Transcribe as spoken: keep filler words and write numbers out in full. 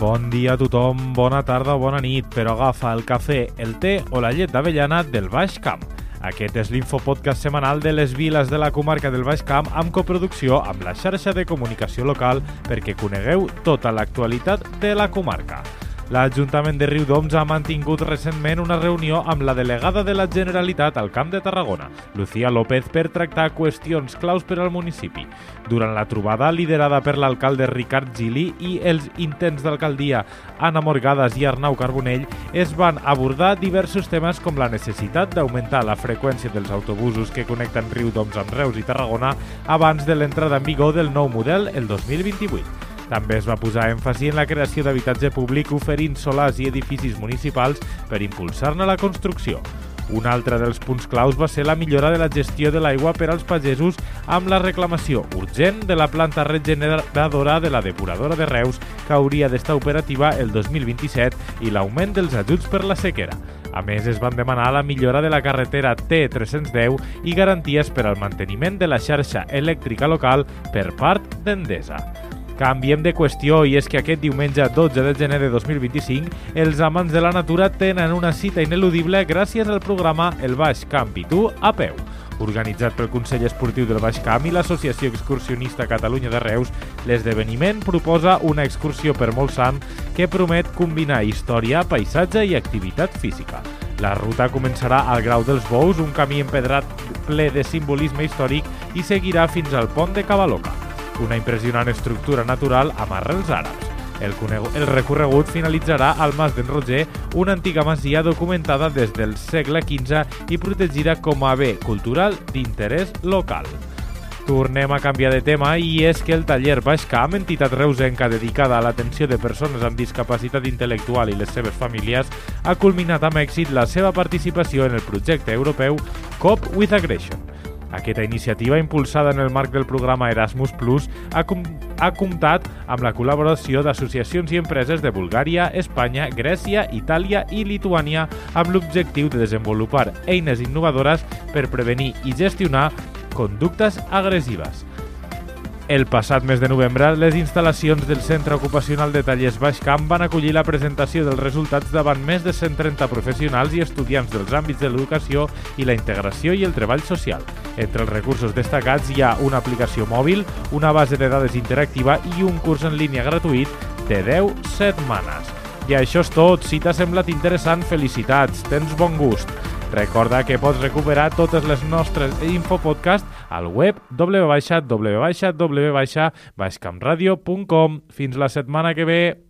Bon dia a tothom, bona tarda o bona nit, però agafa el cafè, el té o la llet d'avellana del Baix Camp. Aquest és l'infopodcast setmanal de les viles de la comarca del Baix Camp amb coproducció amb la xarxa de comunicació local perquè conegueu tota l'actualitat de la comarca. L'Ajuntament de Riudoms ha mantingut recentment una reunió amb la delegada de la Generalitat al Camp de Tarragona, Lucía López, per tractar qüestions claus per al municipi. Durant la trobada, liderada per l'alcalde Ricard Gili i els intents d'alcaldia Anna Morgades i Arnau Carbonell, es van abordar diversos temes com la necessitat d'augmentar la freqüència dels autobusos que connecten Riudoms amb Reus i Tarragona abans de l'entrada en vigor del nou model el dos mil vint-i-vuit. També es va posar èmfasi en la creació d'habitatge públic oferint solars i edificis municipals per impulsar-ne la construcció. Un altre dels punts claus va ser la millora de la gestió de l'aigua per als pagesos amb la reclamació urgent de la planta regeneradora de la depuradora de Reus que hauria d'estar operativa el dos mil vint-i-set i l'augment dels ajuts per la sequera. A més, es van demanar la millora de la carretera T tres-cents deu i garanties per al manteniment de la xarxa elèctrica local per part d'Endesa. Canviem de qüestió i és que aquest diumenge dotze de gener de dos mil vint-i-cinc els amants de la natura tenen una cita ineludible gràcies al programa El Baix Camp i tu a peu. Organitzat pel Consell Esportiu del Baix Camp i l'Associació Excursionista Catalunya de Reus, l'esdeveniment proposa una excursió per Molsant que promet combinar història, paisatge i activitat física. La ruta començarà al Grau dels Bous, un camí empedrat ple de simbolisme històric, i seguirà fins al pont de Cavaloca, una impressionant estructura natural amb arrels àrabs. El, el recorregut finalitzarà al Mas d'en Roger, una antiga masia documentada des del segle quinze i protegida com a bé cultural d'interès local. Tornem a canviar de tema i és que el taller Baix Camp, entitat reusenca dedicada a l'atenció de persones amb discapacitat intel·lectual i les seves famílies, ha culminat amb èxit la seva participació en el projecte europeu Cope with Aggression. Aquesta iniciativa, impulsada en el marc del programa Erasmus plus, ha, com ha comptat amb la col·laboració d'associacions i empreses de Bulgària, Espanya, Grècia, Itàlia i Lituània amb l'objectiu de desenvolupar eines innovadores per prevenir i gestionar conductes agressives. El passat mes de novembre, les instal·lacions del Centre Ocupacional de Tallers Baix Camp van acollir la presentació dels resultats davant més de cent trenta professionals i estudiants dels àmbits de l'educació i la integració i el treball social. Entre els recursos destacats hi ha una aplicació mòbil, una base de dades interactiva i un curs en línia gratuït de deu setmanes. I això és tot. Si t'ha semblat interessant, felicitats, tens bon gust. Recorda que pots recuperar totes les nostres infopodcasts al web w w w punt baixcampradio punt com. Fins la setmana que ve!